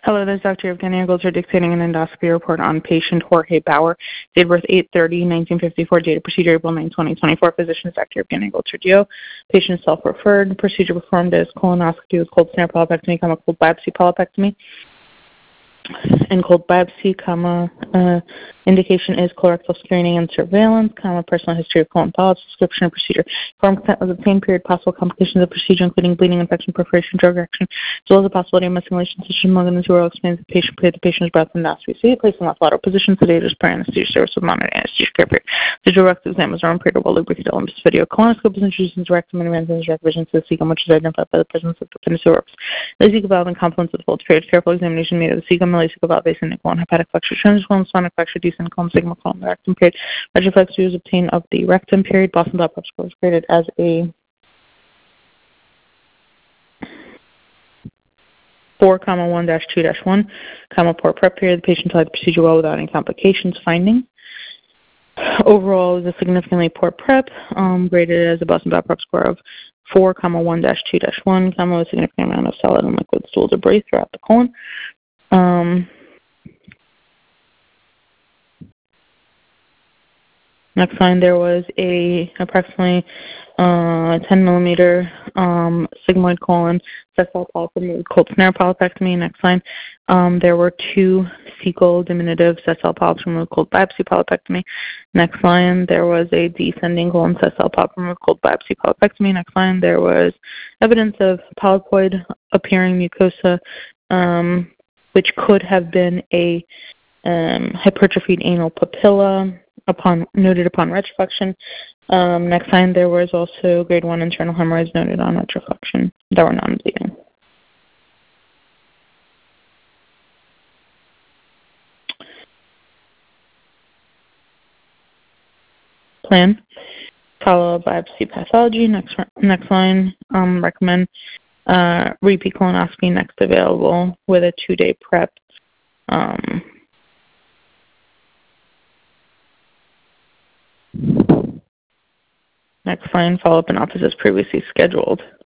Hello, this is Dr. Evgenia Golzer dictating an endoscopy report on patient Jorge Bauer, date of birth 8/30/1954, date of procedure April 9, 2024. Physician is Dr. Evgenia Golzer Dio. Patient self-referred. Procedure performed as colonoscopy with cold snare polypectomy, cold biopsy polypectomy. And cold biopsy, indication is colorectal screening and surveillance, personal history of colon polyps, description of procedure. Informed consent was obtained, period, possible complications of procedure, including bleeding, infection, perforation, drug reaction, as well as the possibility of methylation. Such as Morgan Zero explains the patient cleared the patient's breath endoscopy. So he placed in left lateral position, sedated per anesthesia service with monitored anesthesia care period. The direct exam was arm period while lubricated on this video. Colonoscope is introduced into rectum and advances direct vision to the cecum, which is identified by the presence of the penicillin. The cecal valve and confluence of the fold period. Careful examination made of the cecum, the valve, base, and colon, hepatic flexure, transcolon, sonic flexure, descent colon, sigma colon, the rectum period. Retroflexure was obtained of the rectum period. Boston dot prep score was graded as a 4,1-2-1, poor prep period. The patient tried the procedure well without any complications. Finding overall is a significantly poor prep, graded as a Boston dot prep score of 4,1-2-1, with a significant amount of solid and liquid stool debris throughout the colon. Next line, there was a approximately 10 millimeter sigmoid colon sessile polyp removed cold snare polypectomy. Next line, there were 2 cecal diminutive sessile polyps removed cold biopsy polypectomy. Next line, there was a descending colon sessile polyp removed cold biopsy polypectomy. Next line, there was evidence of polypoid appearing mucosa, which could have been a hypertrophied anal papilla noted upon retroflexion. Next line, there was also grade 1 internal hemorrhoids noted on retroflexion that were non-bleeding. Plan. Follow biopsy pathology. Next line, recommend repeat colonoscopy next available with a 2-day prep. Next line, follow-up in office as previously scheduled.